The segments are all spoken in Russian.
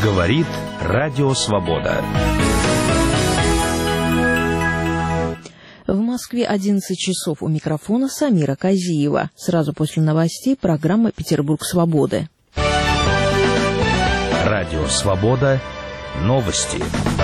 Говорит Радио Свобода. В Москве 11 часов. У микрофона Самира Казиева. Сразу после новостей программа «Петербург свободы». Радио Свобода. Новости.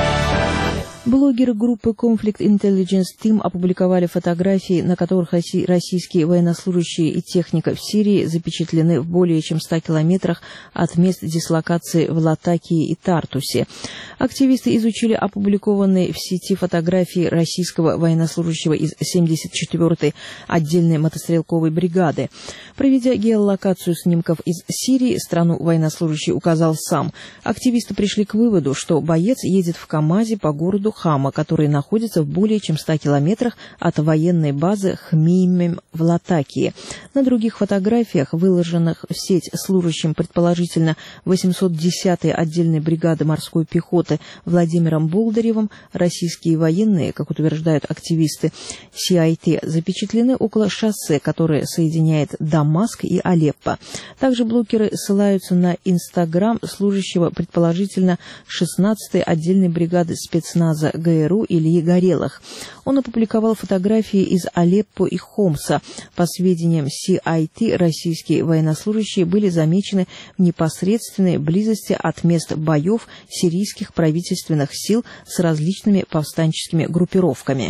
Блогеры группы Conflict Intelligence Team опубликовали фотографии, на которых российские военнослужащие и техника в Сирии запечатлены в более чем 100 километрах от мест дислокации в Латакии и Тартусе. Активисты изучили опубликованные в сети фотографии российского военнослужащего из 74-й отдельной мотострелковой бригады. Проведя геолокацию снимков из Сирии, страну военнослужащий указал сам. Активисты пришли к выводу, что боец едет в КАМАЗе по городу Хама, который находится в более чем 100 километрах от военной базы Хмеймим в Латакии. На других фотографиях, выложенных в сеть служащим предположительно 810-й отдельной бригады морской пехоты Владимиром Болдыревым, российские военные, как утверждают активисты CIT, запечатлены около шоссе, которое соединяет Дамаск и Алеппо. Также блогеры ссылаются на Инстаграм служащего предположительно 16-й отдельной бригады спецназа ГРУ Ильи Горелых. Он опубликовал фотографии из Алеппо и Хомса. По сведениям CIT, российские военнослужащие были замечены в непосредственной близости от мест боев сирийских правительственных сил с различными повстанческими группировками.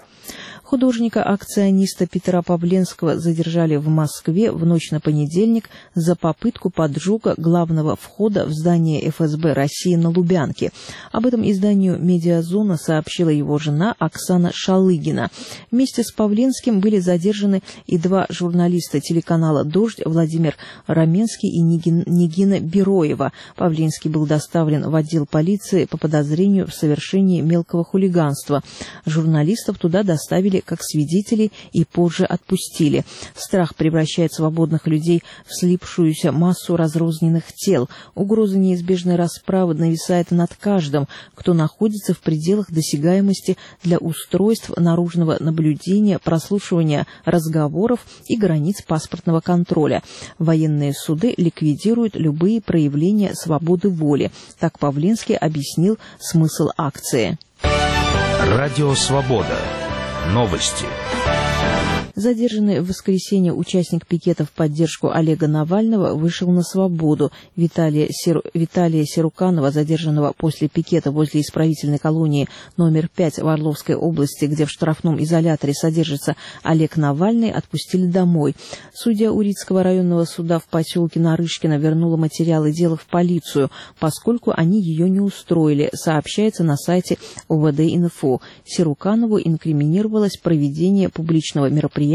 Художника-акциониста Петра Павленского задержали в Москве в ночь на понедельник за попытку поджога главного входа в здание ФСБ России на Лубянке. Об этом изданию «Медиазона» сообщила его жена Оксана Шалыгина. Вместе с Павленским были задержаны и два журналиста телеканала «Дождь» Владимир Раменский и Нигина Бероева. Павленский был доставлен в отдел полиции по подозрению в совершении мелкого хулиганства. Журналистов туда доставили как свидетелей и позже отпустили. Страх превращает свободных людей в слипшуюся массу разрозненных тел. Угроза неизбежной расправы нависает над каждым, кто находится в пределах досягаемости для устройств наружного наблюдения, прослушивания разговоров и границ паспортного контроля. Военные суды ликвидируют любые проявления свободы воли. Так Павленский объяснил смысл акции. Радио Свобода. Новости. Задержанный в воскресенье участник пикета в поддержку Олега Навального вышел на свободу. Виталия Серуканова, задержанного после пикета возле исправительной колонии номер 5 в Орловской области, где в штрафном изоляторе содержится Олег Навальный, отпустили домой. Судья Урицкого районного суда в поселке Нарышкино вернула материалы дела в полицию, поскольку они ее не устроили, сообщается на сайте ОВД-Инфо. Серуканову инкриминировалось проведение публичного мероприятия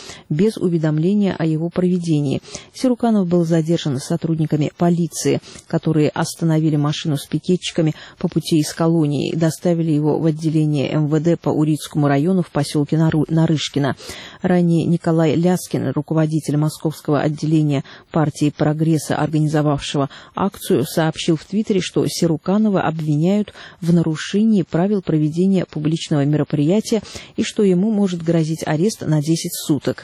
без уведомления о его проведении. Серуканов был задержан сотрудниками полиции, которые остановили машину с пикетчиками по пути из колонии и доставили его в отделение МВД по Урицкому району в поселке Нарышкино. Ранее Николай Ляскин, руководитель московского отделения партии «Прогресса», организовавшего акцию, сообщил в Твиттере, что Серуканова обвиняют в нарушении правил проведения публичного мероприятия и что ему может грозить арест на 10 суток.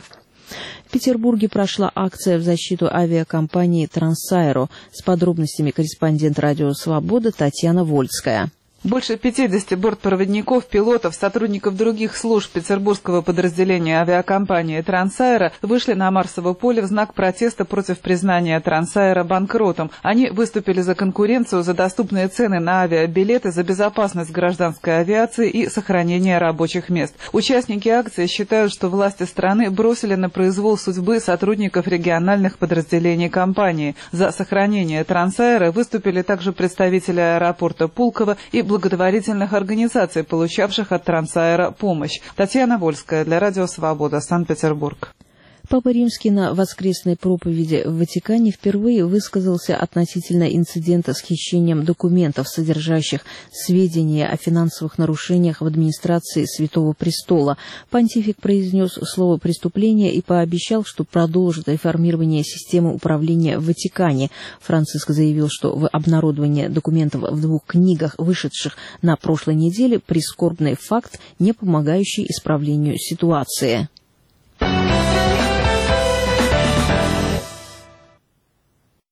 В Петербурге прошла акция в защиту авиакомпании «Трансаэро». С подробностями корреспондент «Радио Свобода» Татьяна Вольская. Больше 50 бортпроводников, пилотов, сотрудников других служб петербургского подразделения авиакомпании «Трансаэро» вышли на Марсово поле в знак протеста против признания «Трансаэро» банкротом. Они выступили за конкуренцию, за доступные цены на авиабилеты, за безопасность гражданской авиации и сохранение рабочих мест. Участники акции считают, что власти страны бросили на произвол судьбы сотрудников региональных подразделений компании. За сохранение «Трансаэро» выступили также представители аэропорта Пулково и благотворительных организаций, получавших от Трансаэро помощь. Татьяна Вольская для Радио Свобода, Санкт-Петербург. Папа Римский на воскресной проповеди в Ватикане впервые высказался относительно инцидента с хищением документов, содержащих сведения о финансовых нарушениях в администрации Святого Престола. Понтифик произнес слово «преступление» и пообещал, что продолжит реформирование системы управления в Ватикане. Франциск заявил, что в обнародовании документов в 2 книгах, вышедших на прошлой неделе, прискорбный факт, не помогающий исправлению ситуации.